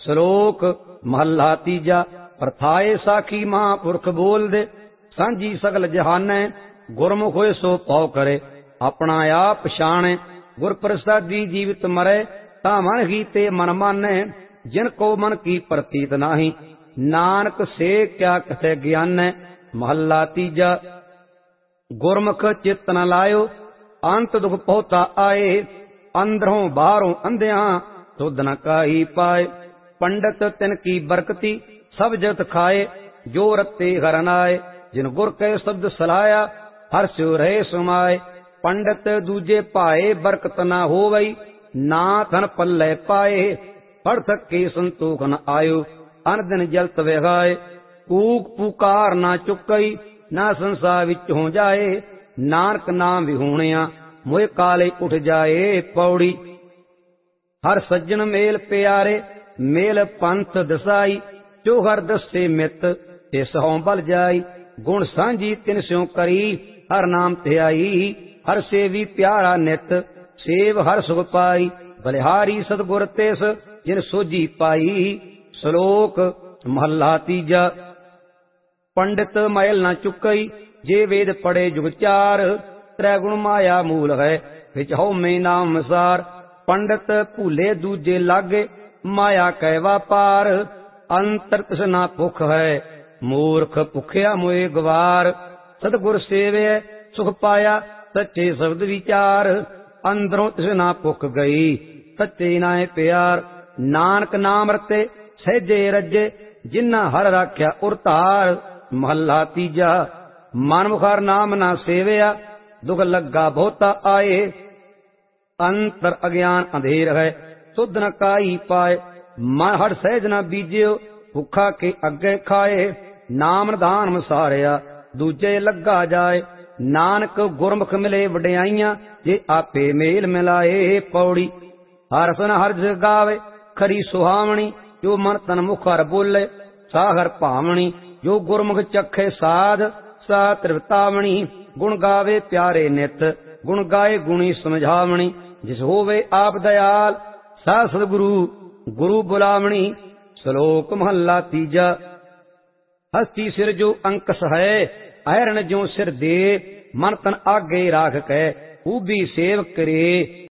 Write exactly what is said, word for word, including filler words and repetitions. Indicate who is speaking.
Speaker 1: ਸ਼ਲੋਕ ਮਹੱਲਾ ਤੀਜਾ। ਪ੍ਰਥਾਏ ਸਾਖੀ ਮਹਾਂਪੁਰਖ ਬੋਲਦੇ, ਸਾਂਝੀ ਸਗਲ ਜਹਾਨੈ। ਗੁਰਮੁਖ ਹੋਏ ਸੋ ਪਉ ਕਰੇ, ਆਪਣਾ ਆਪ ਪਛਾਣੈ। ਗੁਰ ਪ੍ਰਸਾਦੀ ਜੀਵਤ ਮਰੈ, ਤਾਂ ਮਨ ਹੀ ਤੇ ਮਨ ਮਾਨੈ। ਜਿਨ ਕੋ ਮਨ ਕੀ ਪ੍ਰਤੀਤ ਨਾਹੀ, ਨਾਨਕ ਸੇ ਕਿਆ ਕਥੈ ਗਿਆਨੈ। ਮਹੱਲਾ ਤੀਜਾ। ਗੁਰਮੁਖ ਚਿਤ ਨ ਲਾਇਓ, ਅੰਤ ਦੁਖ ਬਹੁਤਾ ਆਏ। ਅੰਦਰੋਂ ਬਾਹਰੋਂ ਅੰਧਿਆਂ, ਤੁਧ ਨ ਕਾਈ ਪਾਏ। ਪੰਡਤ ਤਿਨ ਕੀ ਬਰਕਤੀ, ਸਭ ਜਗਤ ਖਾਏ। ਜੋ ਰਤੇ ਹਰਨ ਆਏ, ਜਿਨ ਗੁਰ ਕੈ ਸ਼ਬਦ ਸਲਾਇਆ। ਹਰ ਸਿਉ ਰਹੇ ਸਮਾਏ। ਪੰਡਤ ਦੂਜੇ ਭਾਏ, ਬਰਕਤ ਨਾ ਹੋਵਈ। ਨਾ ਧਨ ਪੱਲੇ ਪਾਏ, ਪੜ ਥਕੇ ਸੰਤੋਖ ਨ ਆਇਓ। ਅਨ ਦਿਨ ਜਲਤ ਵਿਹਾਏ, ਕੂਕ ਪੁਕਾਰ ਨਾ ਚੁੱਕਈ। ਨਾ ਸੰਸਾਰ ਵਿੱਚ ਹੋ ਜਾਏ, ਨਾਨਕ ਨਾਮ ਵਿਹੂਣਿਆ। ਮੋਏ ਕਾਲੇ ਉੱਠ ਜਾਏ ਪੌੜੀ। ਹਰ ਸੱਜਣ ਮੇਲ ਪਿਆਰੇ, ਮੇਲ ਪੰਥ ਦਸਾਈ। ਜੋ ਹਰ ਦੱਸੇ ਮਿੱਤ, ਤਿਸ ਹਉ ਬਲ ਜਾਈ। ਗੁਣ ਸਾਂਝੀ ਤਿਨ ਸਿਉ ਕਰੀ, ਹਰ ਨਾਮ ਧਿਆਈ। ਹਰ ਸੇਵੀ ਪਿਆਰਾ ਨਿਤ, ਸੇਵ ਹਰ ਸੁਖ ਪਾਈ। ਬਲਿਹਾਰੀ ਸਤਿਗੁਰ ਤਿਸ, ਜਿਨ ਸੋਝੀ ਪਾਈ। ਸ਼ਲੋਕ ਮਹੱਲਾ ਤੀਜਾ। ਪੰਡਿਤ ਮੈਲ ਨਾ ਚੁੱਕਈ, ਜੇ ਵੇਦ ਪੜੇ ਜੁਗ ਚਾਰ। ਤ੍ਰੈ ਗੁਣ ਮਾਇਆ ਮੂਲ ਹੈ, ਵਿੱਚ ਹਉਮੈ ਨਾਮ ਸਾਰ। ਪੰਡਿਤ ਭੂਲੇ ਦੂਜੇ ਲਾਗੇ, ਮਾਇਆ ਕੈ ਵਾਪਾਰ। ਅੰਤਰ ਤ੍ਰਿਸ਼ਨਾ ਭੁਖ ਹੈ, ਮੂਰਖ ਭੁਖਿਆ ਮੋਏ ਗਵਾਰ। ਸਤਿਗੁਰ ਸੇਵਿਐ ਸੁਖ ਪਾਇਆ, ਸੱਚੇ ਸ਼ਬਦ ਵਿਚਾਰ। ਅੰਦਰੋਂ ਤ੍ਰਿਸ਼ਨਾ ਭੁਖ ਗਈ, ਸੱਚੇ ਨਾਏ ਪਿਆਰ। ਨਾਨਕ ਨਾਮ ਰਤੇ ਸਹਿਜੇ ਰੱਜੇ, ਜਿਨ੍ਹਾਂ ਹਰ ਰਾਖਿਆ ਉਰਤਾਰ। ਮਹੱਲਾ ਤੀਜਾ। ਮਨਮੁਖ ਹਰ ਨਾਮ ਨਾ ਸੇਵਿਆ, ਦੁਖ ਲੱਗਾ ਬਹੁਤਾ ਆਏ। ਅੰਤਰ ਅਗਿਆਨ ਅੰਧੇਰ ਹੈ, ਸੁਧ ਨ ਕਾਈ ਪਾਏ। ਮਨ ਹਰ ਸਹਿਜ ਨਾ ਬੀਜਿਓ, ਭੁੱਖਾ ਕੇ ਅੱਗੇ ਖਾਏ। ਨਾਮ ਨਿਧਾਨ ਮਸਾਰਿਆ, ਦੂਜੇ ਲੱਗਾ ਜਾਏ। ਨਾਨਕ ਗੁਰਮੁਖ ਮਿਲੇ ਵਡਿਆਈਆਂ, ਜੇ ਆਪੇ ਮੇਲ ਮਿਲਾਏ ਪੌੜੀ। ਹਰ ਸੁਨ ਹਰ ਜਗ ਗਾਵੇ, ਖਰੀ ਸੁਹਾਵਣੀ। ਜੋ ਮਨ ਤਨ ਮੁਖ ਹਰ ਬੋਲੇ, ਸਾ ਹਰ ਭਾਵਣੀ। ਜੋ ਗੁਰਮੁਖ ਚਖੇ ਸਾਧ, ਸਾ ਤ੍ਰਿਪਤਾਵਣੀ। ਗੁਣ ਗਾਵੇ ਪਿਆਰੇ ਨਿਤ, ਗੁਣ ਗਾਏ ਗੁਣੀ ਸਮਝਾਵਣੀ। ਜਿਸ ਹੋਵੇ ਆਪ ਦਇਆਲ, ਸਾ ਸਤਿਗੁਰੂ ਗੁਰੂ ਬੁਲਾਵਣੀ। ਸ਼ਲੋਕ ਮਹੱਲਾ ਤੀਜਾ। ਹਸਤੀ ਸਿਰ ਜੋ ਅੰਕਸ ਹੈ, ਅਹਰਣ ਜੋ ਸਿਰ ਦੇ। ਮਨ ਤਨ ਆਗੇ ਰਾਖ ਕੈ, ਊਬੀ ਸੇਵ ਕਰੇ।